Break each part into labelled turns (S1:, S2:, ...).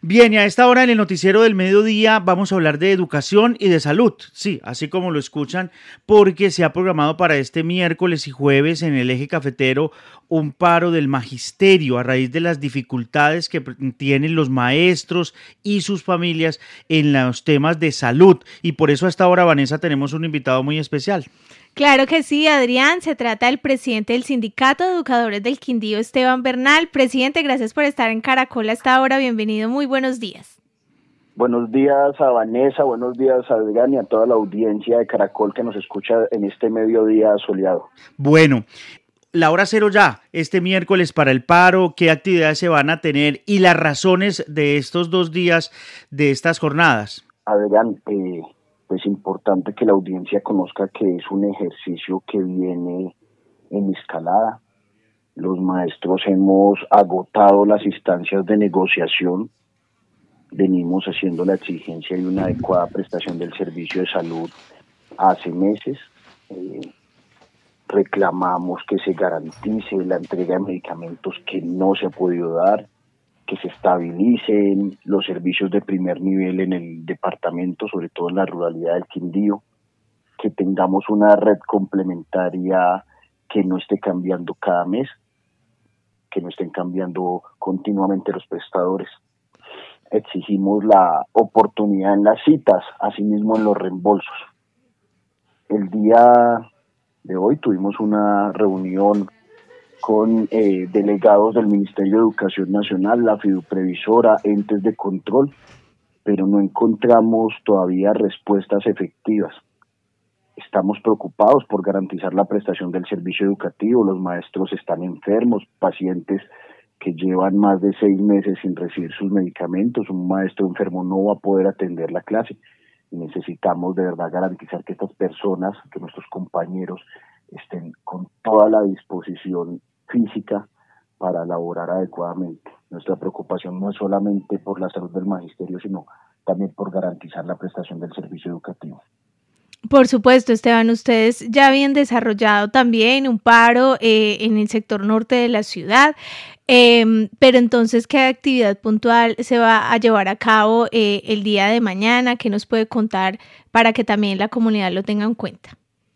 S1: Bien, y a esta hora en el noticiero del mediodía vamos a hablar de educación y de salud, sí, así como lo escuchan, porque se ha programado para este miércoles y jueves en el eje cafetero un paro del magisterio a raíz de las dificultades que tienen los maestros y sus familias en los temas de salud. Y por eso a esta hora, Vanessa, tenemos un invitado muy especial.
S2: Claro que sí, Adrián. Se trata del presidente del Sindicato de Educadores del Quindío, Esteban Bernal. Presidente, gracias por estar en Caracol a esta hora. Bienvenido, muy buenos días.
S3: Buenos días a Vanessa, buenos días a Adrián y a toda la audiencia de Caracol que nos escucha en este mediodía soleado.
S1: Bueno, la hora cero ya, este miércoles para el paro, qué actividades se van a tener y las razones de estos 2 días de estas jornadas.
S3: Adrián, pues importante que la audiencia conozca que es un ejercicio que viene en escalada. Los maestros hemos agotado las instancias de negociación, venimos haciendo la exigencia de una adecuada prestación del servicio de salud hace meses. Reclamamos que se garantice la entrega de medicamentos que no se ha podido dar, que se estabilicen los servicios de primer nivel en el departamento, sobre todo en la ruralidad del Quindío, que tengamos una red complementaria que no esté cambiando cada mes, que no estén cambiando continuamente los prestadores. Exigimos la oportunidad en las citas, asimismo en los reembolsos. El día de hoy tuvimos una reunión con delegados del Ministerio de Educación Nacional, la Fiduprevisora, entes de control, pero no encontramos todavía respuestas efectivas. Estamos preocupados por garantizar la prestación del servicio educativo. Los maestros están enfermos, pacientes que llevan más de 6 meses sin recibir sus medicamentos. Un maestro enfermo no va a poder atender la clase. Y necesitamos de verdad garantizar que estas personas, que nuestros compañeros estén con toda la disposición física para laborar adecuadamente. Nuestra preocupación no es solamente por la salud del magisterio, sino también por garantizar la prestación del servicio educativo.
S2: Por supuesto, Esteban, ustedes ya habían desarrollado también un paro en el sector norte de la ciudad, pero entonces, ¿qué actividad puntual se va a llevar a cabo el día de mañana? ¿Qué nos puede contar para que también la comunidad lo tenga en cuenta?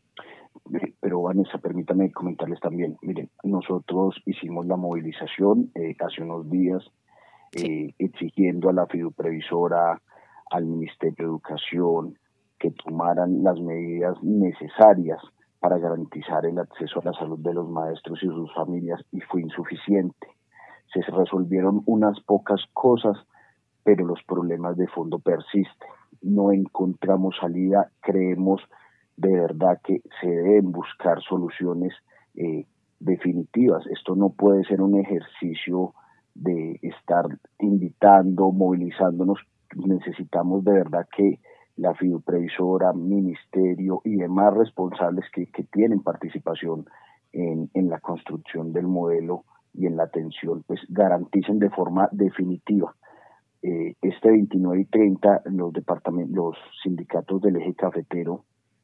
S3: Pero Vanessa, permítame comentarles también. Miren, nosotros hicimos la movilización hace unos días exigiendo a la Fiduprevisora, al Ministerio de Educación, que tomaran las medidas necesarias para garantizar el acceso a la salud de los maestros y sus familias, y fue insuficiente. Se resolvieron unas pocas cosas, pero los problemas de fondo persisten. No encontramos salida, creemos de verdad que se deben buscar soluciones definitivas. Esto no puede ser un ejercicio de estar invitando, movilizándonos. Necesitamos de verdad que la Fiduprevisora, Ministerio y demás responsables que tienen participación en la construcción del modelo y en la atención, pues garanticen de forma definitiva. Este 29 y 30 los sindicatos del eje cafetero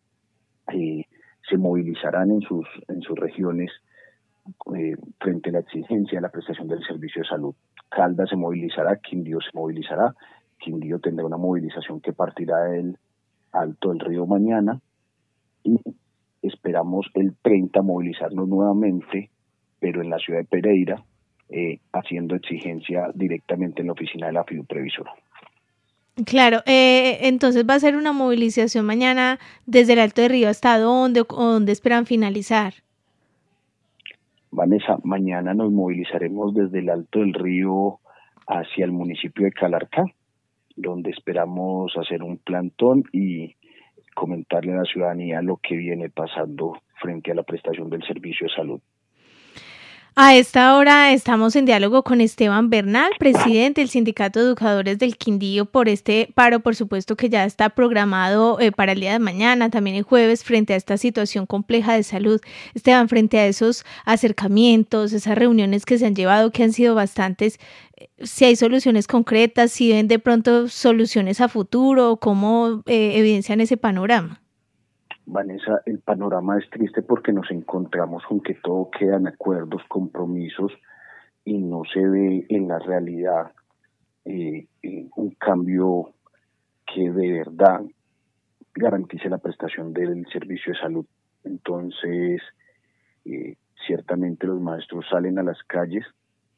S3: se movilizarán en sus regiones frente a la exigencia de la prestación del servicio de salud. Caldas se movilizará, Quindío se movilizará. Quindío tendrá una movilización que partirá del Alto del Río mañana y esperamos el 30 movilizarnos nuevamente, pero en la ciudad de Pereira, haciendo exigencia directamente en la oficina de la Fiduprevisora.
S2: Claro, entonces va a ser una movilización mañana desde el Alto del Río, ¿hasta dónde o dónde esperan finalizar?
S3: Vanessa, mañana nos movilizaremos desde el Alto del Río hacia el municipio de Calarcá, donde esperamos hacer un plantón y comentarle a la ciudadanía lo que viene pasando frente a la prestación del servicio de salud.
S2: A esta hora estamos en diálogo con Esteban Bernal, presidente del Sindicato de Educadores del Quindío, por este paro, por supuesto, que ya está programado para el día de mañana, también el jueves, frente a esta situación compleja de salud. Esteban, frente a esos acercamientos, esas reuniones que se han llevado, que han sido bastantes, si hay soluciones concretas, si ven de pronto soluciones a futuro, ¿cómo evidencian ese panorama?
S3: Vanessa, el panorama es triste porque nos encontramos con que todo quedan acuerdos, compromisos y no se ve en la realidad cambio que de verdad garantice la prestación del servicio de salud. Entonces, ciertamente los maestros salen a las calles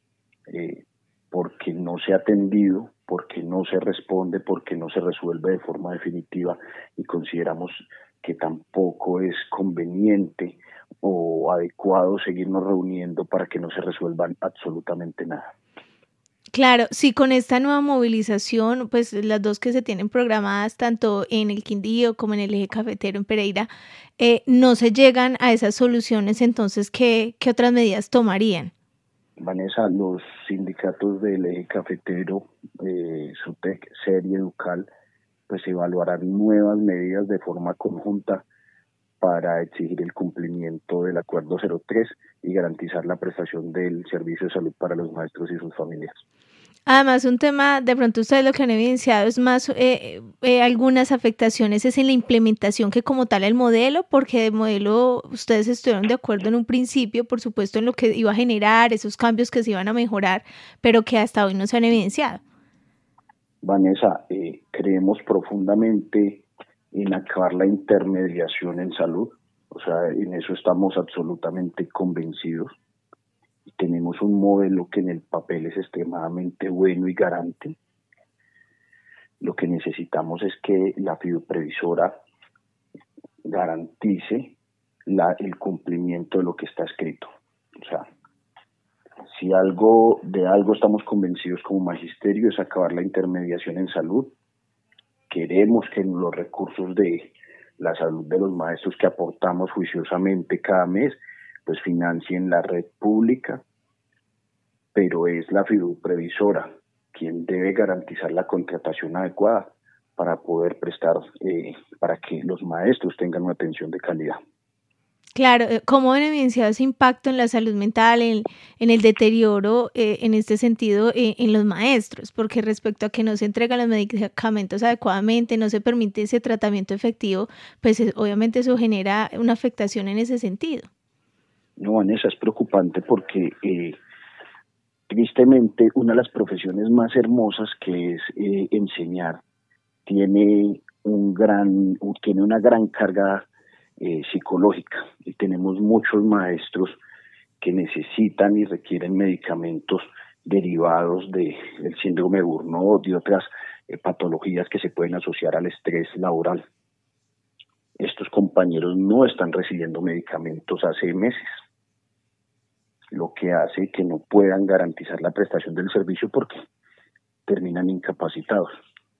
S3: porque no se ha atendido, porque no se responde, porque no se resuelve de forma definitiva, y consideramos que tampoco es conveniente o adecuado seguirnos reuniendo para que no se resuelva absolutamente nada.
S2: Claro, sí, con esta nueva movilización, pues las dos que se tienen programadas tanto en el Quindío como en el eje cafetero en Pereira, no se llegan a esas soluciones. Entonces, ¿qué otras medidas tomarían?
S3: Vanessa, los sindicatos del eje cafetero, SUTEC, SER y Educal, pues evaluarán nuevas medidas de forma conjunta para exigir el cumplimiento del Acuerdo 03 y garantizar la prestación del servicio de salud para los maestros y sus familias.
S2: Además, un tema, de pronto ustedes lo que han evidenciado es más algunas afectaciones es en la implementación que como tal el modelo, porque de modelo ustedes estuvieron de acuerdo en un principio, por supuesto, en lo que iba a generar, esos cambios que se iban a mejorar, pero que hasta hoy no se han evidenciado.
S3: Vanessa, creemos profundamente en acabar la intermediación en salud, o sea, en eso estamos absolutamente convencidos. Tenemos un modelo que en el papel es extremadamente bueno y garante. Lo que necesitamos es que la fiduprevisora garantice el cumplimiento de lo que está escrito. O sea, si de algo estamos convencidos como magisterio es acabar la intermediación en salud. Queremos que los recursos de la salud de los maestros que aportamos juiciosamente cada mes, pues financien la red pública, pero es la fiduprevisora quien debe garantizar la contratación adecuada para poder prestar, para que los maestros tengan una atención de calidad.
S2: Claro, ¿cómo han evidenciado ese impacto en la salud mental, en el deterioro, en este sentido, en los maestros? Porque respecto a que no se entregan los medicamentos adecuadamente, no se permite ese tratamiento efectivo, pues obviamente eso genera una afectación en ese sentido.
S3: No, Vanessa, es preocupante porque tristemente una de las profesiones más hermosas que es enseñar tiene una gran carga psicológica, y tenemos muchos maestros que necesitan y requieren medicamentos derivados del síndrome de Burnout y otras patologías que se pueden asociar al estrés laboral. Estos compañeros no están recibiendo medicamentos hace meses, lo que hace que no puedan garantizar la prestación del servicio porque terminan incapacitados.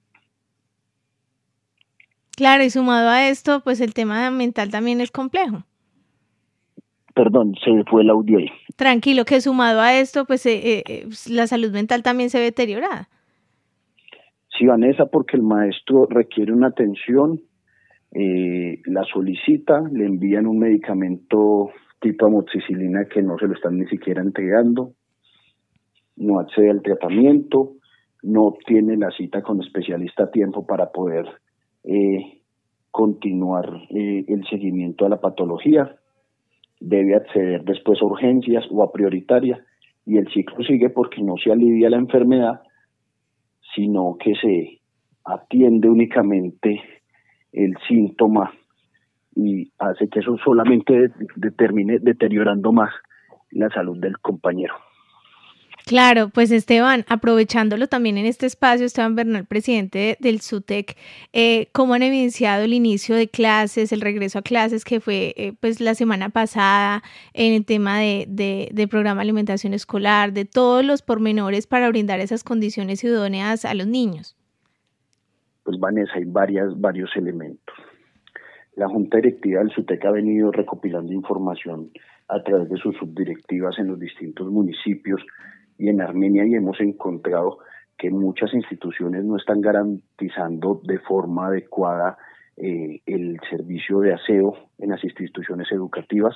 S2: Claro, y sumado a esto, pues el tema mental también es complejo.
S3: Perdón, se fue el audio ahí.
S2: Tranquilo, que sumado a esto, pues la salud mental también se ve deteriorada.
S3: Sí, Vanessa, porque el maestro requiere una atención, la solicita, le envían un medicamento tipo amoxicilina que no se lo están ni siquiera entregando, no accede al tratamiento, no tiene la cita con especialista a tiempo para poder continuar el seguimiento de la patología, debe acceder después a urgencias o a prioritaria, y el ciclo sigue porque no se alivia la enfermedad, sino que se atiende únicamente el síntoma y hace que eso solamente termine deteriorando más la salud del compañero.
S2: Claro, pues Esteban, aprovechándolo también en este espacio, Esteban Bernal, presidente del SUTEC, ¿cómo han evidenciado el inicio de clases, el regreso a clases que fue pues la semana pasada en el tema de programa de alimentación escolar, de todos los pormenores para brindar esas condiciones idóneas a los niños?
S3: Pues Vanessa, hay varios elementos. La Junta Directiva del SUTEC ha venido recopilando información a través de sus subdirectivas en los distintos municipios y en Armenia, y hemos encontrado que muchas instituciones no están garantizando de forma adecuada el servicio de aseo en las instituciones educativas,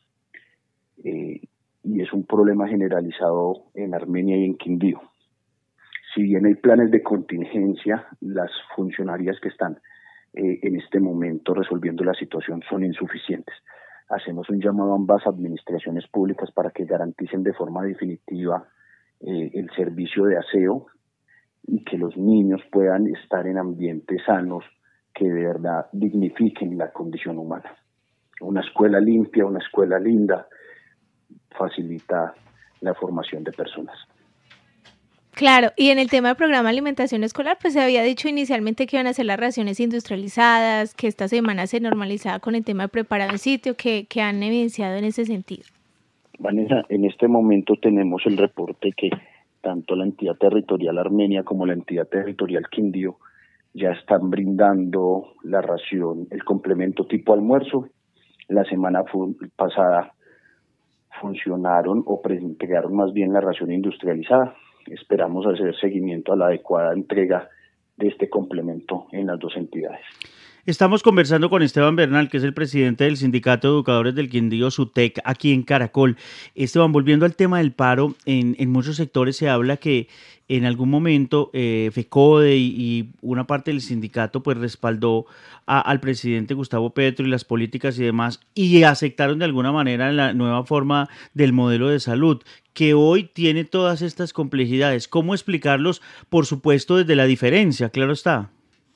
S3: y es un problema generalizado en Armenia y en Quindío. Si bien hay planes de contingencia, las funcionarias que están en este momento resolviendo la situación son insuficientes. Hacemos un llamado a ambas administraciones públicas para que garanticen de forma definitiva el servicio de aseo y que los niños puedan estar en ambientes sanos que de verdad dignifiquen la condición humana. Una escuela limpia, una escuela linda, facilita la formación de personas.
S2: Claro, y en el tema del programa de alimentación escolar, pues se había dicho inicialmente que iban a ser las raciones industrializadas, que esta semana se normalizaba con el tema de preparado en sitio, que han evidenciado en ese sentido.
S3: Vanessa, en este momento tenemos el reporte que tanto la entidad territorial Armenia como la entidad territorial Quindío ya están brindando la ración, el complemento tipo almuerzo. La semana pasada funcionaron o entregaron más bien la ración industrializada. Esperamos hacer seguimiento a la adecuada entrega de este complemento en las dos entidades.
S1: Estamos conversando con Esteban Bernal, que es el presidente del Sindicato de Educadores del Quindío, SUTEC, aquí en Caracol. Esteban, volviendo al tema del paro, en muchos sectores se habla que en algún momento FECODE y una parte del sindicato pues respaldó al presidente Gustavo Petro y las políticas y demás, y aceptaron de alguna manera la nueva forma del modelo de salud, que hoy tiene todas estas complejidades. ¿Cómo explicarlos? Por supuesto, desde la diferencia, claro está.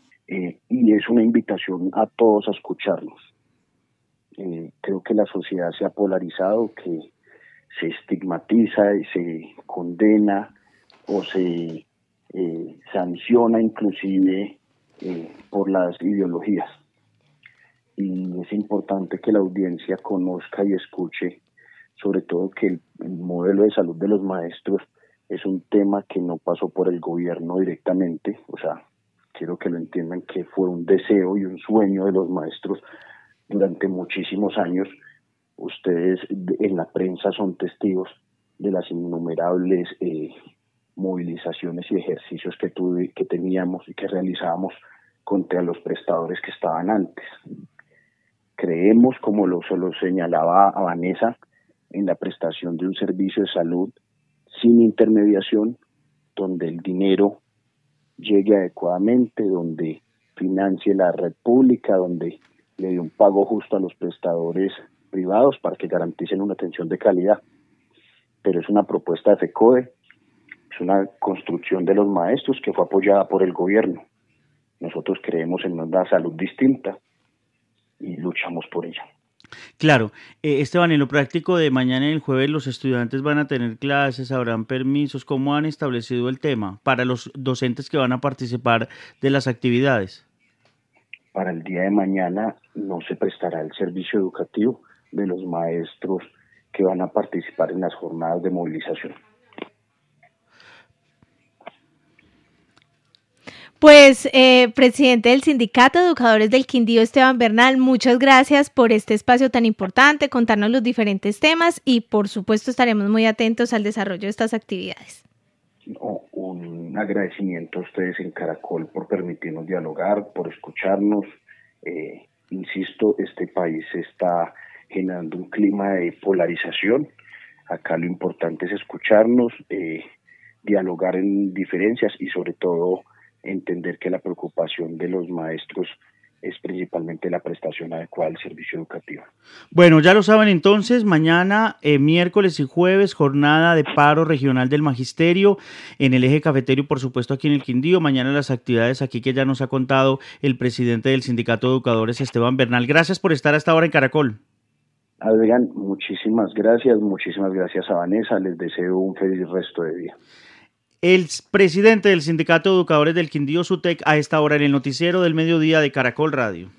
S3: Y es una invitación a todos a escucharnos. Creo que la sociedad se ha polarizado, que se estigmatiza y se condena o se sanciona inclusive por las ideologías. Y es importante que la audiencia conozca y escuche, sobre todo que el modelo de salud de los maestros es un tema que no pasó por el gobierno directamente, o sea, quiero que lo entiendan que fue un deseo y un sueño de los maestros durante muchísimos años. Ustedes en la prensa son testigos de las innumerables movilizaciones y ejercicios que teníamos y que realizábamos contra los prestadores que estaban antes. Creemos, como se lo señalaba a Vanessa, en la prestación de un servicio de salud sin intermediación, donde el dinero llegue adecuadamente, donde financie la red pública, donde le dé un pago justo a los prestadores privados para que garanticen una atención de calidad. Pero es una propuesta de FECODE, es una construcción de los maestros que fue apoyada por el gobierno. Nosotros creemos en una salud distinta y luchamos por ella.
S1: Claro, Esteban, en lo práctico de mañana y el jueves los estudiantes van a tener clases, habrán permisos. ¿Cómo han establecido el tema para los docentes que van a participar de las actividades?
S3: Para el día de mañana no se prestará el servicio educativo de los maestros que van a participar en las jornadas de movilización.
S2: Pues, presidente del Sindicato de Educadores del Quindío, Esteban Bernal, muchas gracias por este espacio tan importante, contarnos los diferentes temas y, por supuesto, estaremos muy atentos al desarrollo de estas actividades.
S3: Un agradecimiento a ustedes en Caracol por permitirnos dialogar, por escucharnos. Insisto, este país está generando un clima de polarización. Acá lo importante es escucharnos, dialogar en diferencias y sobre todo entender que la preocupación de los maestros es principalmente la prestación adecuada del servicio educativo.
S1: Bueno, ya lo saben entonces, mañana, miércoles y jueves, jornada de paro regional del magisterio en el eje cafetero y por supuesto aquí en el Quindío. Mañana las actividades aquí que ya nos ha contado el presidente del Sindicato de Educadores, Esteban Bernal. Gracias por estar hasta ahora en Caracol.
S3: Adrián, muchísimas gracias a Vanessa, les deseo un feliz resto de día.
S1: El presidente del Sindicato de Educadores del Quindío, SUTEC, a esta hora en el noticiero del mediodía de Caracol Radio.